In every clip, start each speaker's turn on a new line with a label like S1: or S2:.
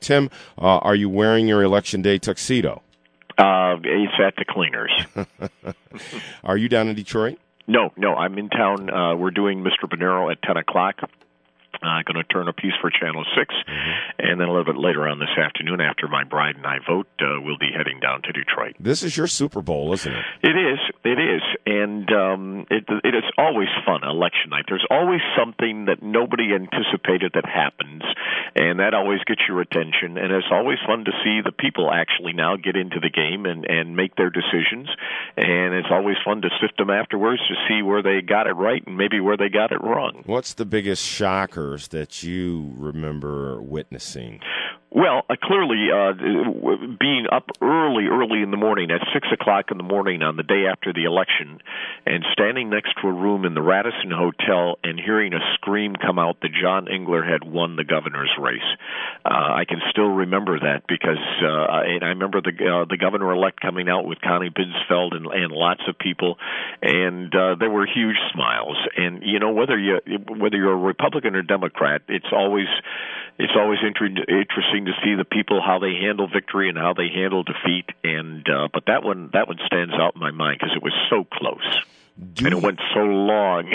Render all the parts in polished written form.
S1: Tim, are you wearing your Election Day tuxedo?
S2: It's at the cleaners.
S1: Are you down in Detroit?
S2: No, I'm in town. We're doing Mr. Bonero at 10 o'clock. Going to turn a piece for Channel 6, and then a little bit later on this afternoon, after my bride and I vote, we'll be heading down to Detroit.
S1: This is your Super Bowl, isn't it?
S2: It is, and it is always fun, election night. There's always something that nobody anticipated that happens, and that always gets your attention, and it's always fun to see the people actually now get into the game and make their decisions, and it's always fun to sift them afterwards to see where they got it right and maybe where they got it wrong.
S1: What's the biggest shockers that you remember witnessing?
S2: Well, clearly, being up early in the morning, at 6 o'clock in the morning on the day after the election, and standing next to a room in the Radisson Hotel and hearing a scream come out that John Engler had won the governor's race. I can still remember that because and I remember the governor-elect coming out with Connie Binsfeld and lots of people, and there were huge smiles. And, you know, whether you're a Republican or Democrat, it's always interesting to see the people, how they handle victory and how they handle defeat, and but that one stands out in my mind because it was so close. And it went so long.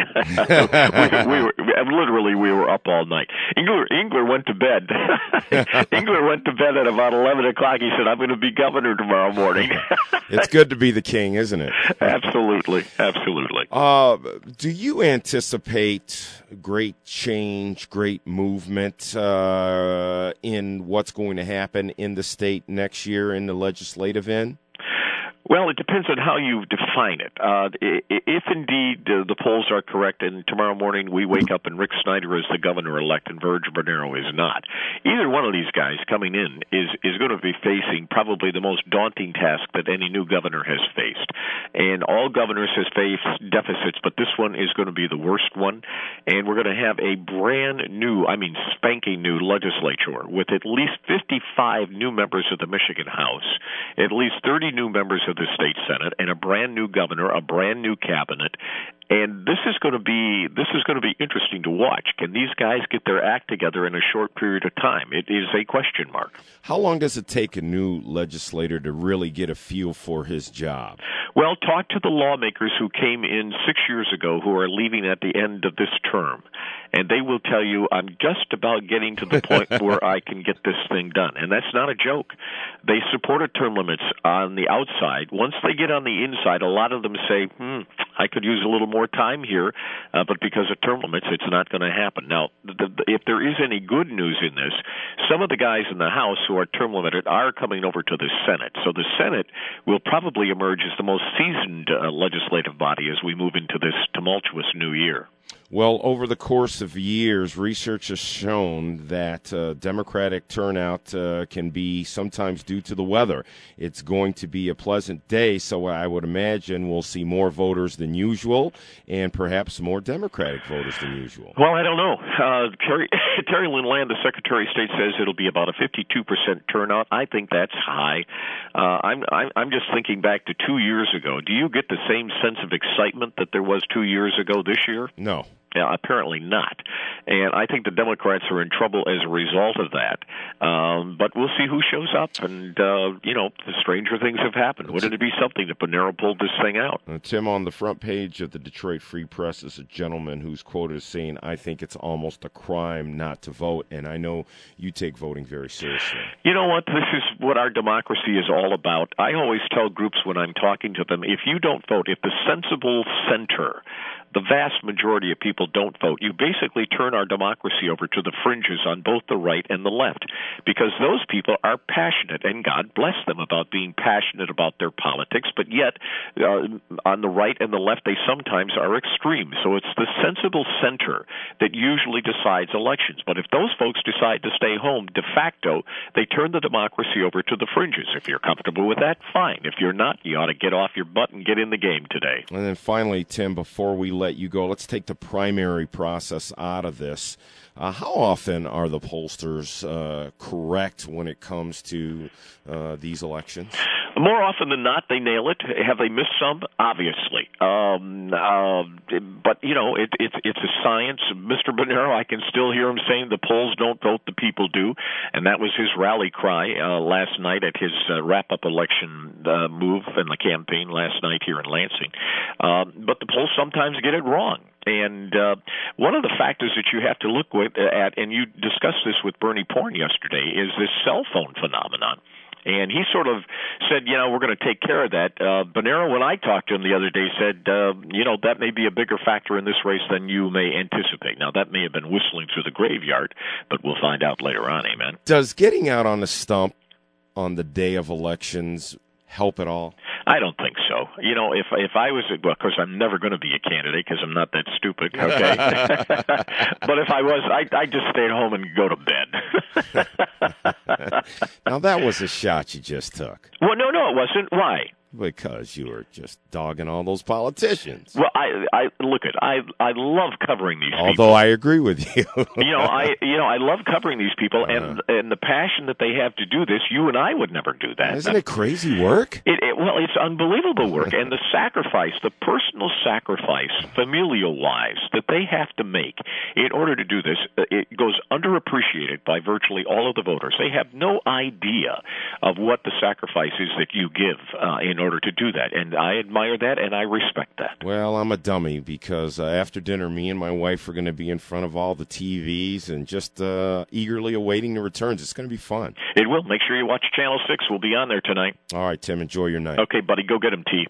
S2: we were up all night. Engler went to bed. Engler went to bed at about 11 o'clock. He said, "I'm going to be governor tomorrow morning."
S1: It's good to be the king, isn't it?
S2: Absolutely.
S1: Do you anticipate great change, great movement in what's going to happen in the state next year in the legislative end?
S2: Well, it depends on how you define it. If indeed the polls are correct and tomorrow morning we wake up and Rick Snyder is the governor-elect and Virgil Bonero is not, either one of these guys coming in is going to be facing probably the most daunting task that any new governor has faced. And all governors have faced deficits, but this one is going to be the worst one. And we're going to have a brand new, spanking new legislature with at least 55 new members of the Michigan House, at least 30 new members of the state Senate, and a brand new governor, a brand new cabinet. And this is going to be interesting to watch. Can these guys get their act together in a short period of time? It is a question mark.
S1: How long does it take a new legislator to really get a feel for his job?
S2: Well, talk to the lawmakers who came in 6 years ago who are leaving at the end of this term, and they will tell you, I'm just about getting to the point where I can get this thing done. And that's not a joke. They supported term limits on the outside. Once they get on the inside, a lot of them say, I could use a little more time here, but because of term limits, it's not going to happen. Now, if there is any good news in this, some of the guys in the House who are term limited are coming over to the Senate. So the Senate will probably emerge as the most seasoned legislative body as we move into this tumultuous new year.
S1: Well, over the course of years, research has shown that Democratic turnout can be sometimes due to the weather. It's going to be a pleasant day, so I would imagine we'll see more voters than usual and perhaps more Democratic voters than usual.
S2: Well, I don't know. Terry Lynn Land, the Secretary of State, says it'll be about a 52% turnout. I think that's high. I'm just thinking back to 2 years ago. Do you get the same sense of excitement that there was 2 years ago this year?
S1: No.
S2: Yeah, apparently not. And I think the Democrats are in trouble as a result of that. But we'll see who shows up. And, the stranger things have happened. Wouldn't it be something that Bonero pulled this thing out?
S1: Tim, on the front page of the Detroit Free Press is a gentleman who's quoted as saying, I think it's almost a crime not to vote. And I know you take voting very seriously. You
S2: know what? This is what our democracy is all about. I always tell groups when I'm talking to them, if you don't vote, if the sensible center, the vast majority of people don't vote, you basically turn our democracy over to the fringes on both the right and the left, because those people are passionate, and God bless them, about being passionate about their politics, but yet on the right and the left they sometimes are extreme. So it's the sensible center that usually decides elections. But if those folks decide to stay home, de facto, they turn the democracy over to the fringes. If you're comfortable with that, fine. If you're not, you ought to get off your butt and get in the game today.
S1: And then finally, Tim, before we let you go, let's take the primary process out of this. How often are the pollsters correct when it comes to these elections?
S2: More often than not, they nail it. Have they missed some? Obviously. But, you know, it's a science. Mr. Bonero, I can still hear him saying the polls don't vote, the people do. And that was his rally cry last night at his wrap-up election move in the campaign last night here in Lansing. But the polls sometimes get it wrong. And one of the factors that you have to look at, and you discussed this with Bernie Porn yesterday, is this cell phone phenomenon. And he sort of said, you know, we're going to take care of that. Bonero, when I talked to him the other day, said, you know, that may be a bigger factor in this race than you may anticipate. Now, that may have been whistling through the graveyard, but we'll find out later on, amen.
S1: Does getting out on the stump on the day of elections help at all?
S2: I don't think so. You know, if I was, well, of course, I'm never going to be a candidate because I'm not that stupid, okay? But if I was, I'd just stay at home and go to bed.
S1: Now, that was a shot you just took.
S2: Well, no, it wasn't. Why?
S1: Because you were just dogging all those politicians.
S2: Well, I look at I love covering these people.
S1: Although I agree with you.
S2: I love covering these people and the passion that they have to do this. You and I would never do that.
S1: Isn't it crazy work?
S2: Well, it's unbelievable work, and the sacrifice, the personal sacrifice, familial-wise, that they have to make in order to do this, it goes underappreciated by virtually all of the voters. They have no idea of what the sacrifice is that you give in order to do that, and I admire that and I respect that.
S1: Well, I'm a dummy because after dinner, me and my wife are going to be in front of all the TVs and just eagerly awaiting the returns. It's going to be fun.
S2: It will. Make sure you watch Channel 6. We'll be on there tonight.
S1: All right, Tim, enjoy your night.
S2: Okay, buddy, go get him tea.